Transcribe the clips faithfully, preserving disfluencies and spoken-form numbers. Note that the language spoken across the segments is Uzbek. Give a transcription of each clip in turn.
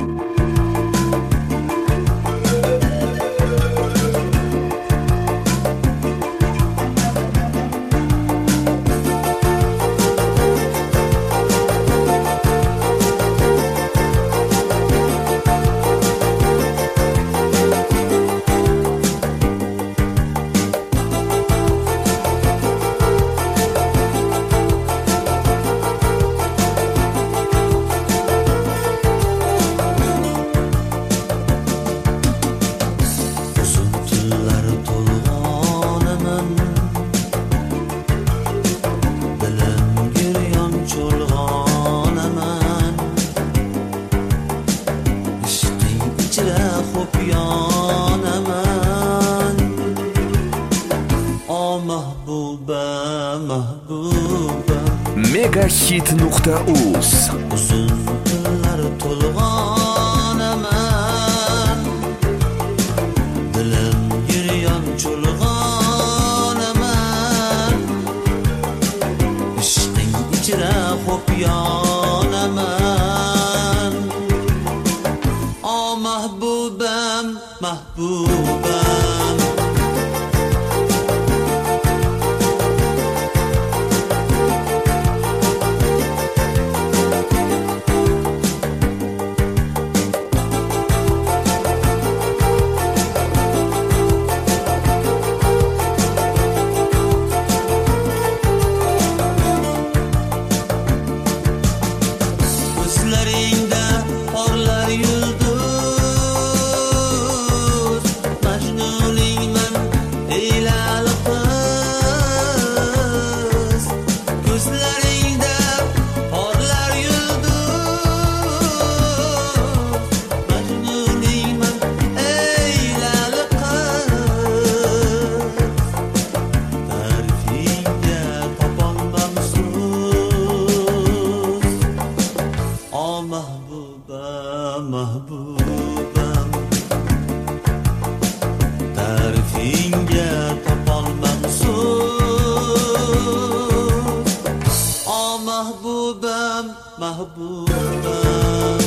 megahit nuqta uz. Uzun yillar to'lg'onaman, dilim giryon cho'lg'onaman, ishqing ichra xo'p yonaman. O mahbubam, mahbubam, ko'zlaringda porlar yulduz, majnuningman eylali qiz. Ko'zlaringda porlar yulduz, majnuningman eylali qiz. Ta'rifingga topolmam so'z. O mahbubam, mahbubam, ta'rifingga topolmam so'z. O mahbubam, mahbubam,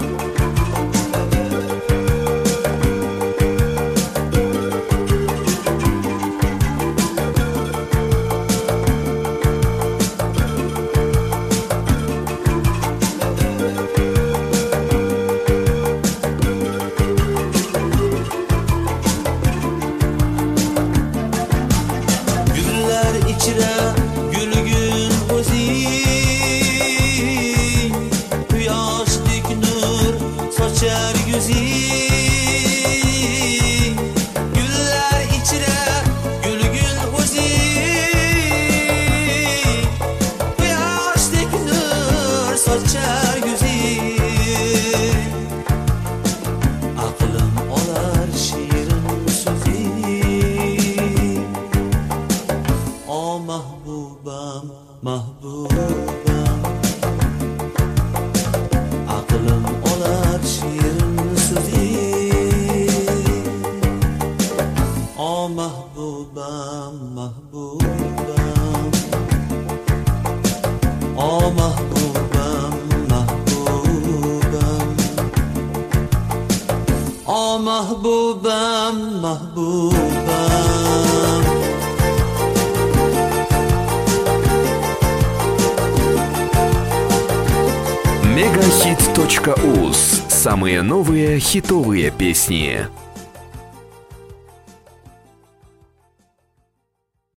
gullar ichra gulgun o'zing, quyoshdek nur sochar yuzing. Gullar ichra gulgun o'zing, quyoshdek nur sochar yuzing. Aqlim olar shirin so'zing. O mahbubam, mahbubam, aqlim olar shirin so'zing. O mahbubam, mahbubam, o mahbubam, mahbubam, o mahbubam, mahbubam. megahit точка уз. Самые новые хитовые песни.